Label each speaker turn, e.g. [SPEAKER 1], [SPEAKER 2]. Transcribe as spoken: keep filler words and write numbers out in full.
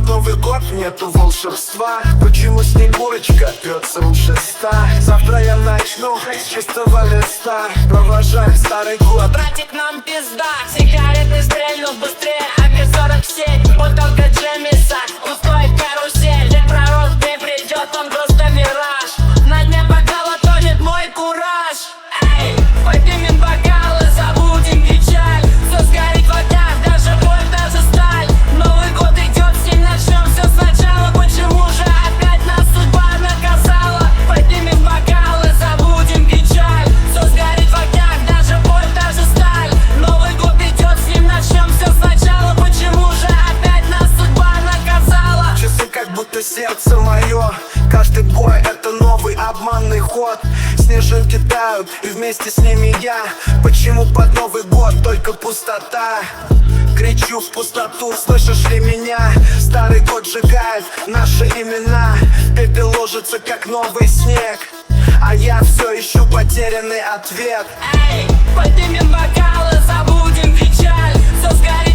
[SPEAKER 1] Новый год нету волшебства. Почему Снегурочка пьется у шеста? Завтра я начну с чистого листа. Провожаем старый год.
[SPEAKER 2] Братик, нам пизда. Сигареты стрельнут быстрее а пэ сорок семь. Бутылка Джемиса, пустой карусель. Дед Пророк не придет, он просто мираж. На дне бокала тонет мой кураж. Эй, поднимем бокалы, забудем печаль. Все сгорит в огнях, даже боль, даже сталь. Новый год идет, с ним начнем все сначала. Почему же опять нас судьба наказала? Поднимем бокалы, забудем печаль. Все сгорит в огнях, даже боль, даже сталь. Новый год идет, с ним начнем все сначала. Почему же опять нас судьба наказала?
[SPEAKER 1] Часы как будто сердце мое. Каждый бой это новый обманный ход. Снежинки тают и вместе с ними я. Почему под Новый год только пустота? Кричу в пустоту, слышишь ли меня? Старый год сжигает наши имена. Пепел ложится как новый снег, а я все ищу потерянный ответ.
[SPEAKER 2] Эй, поднимем бокалы, забудем печаль. Все сгорит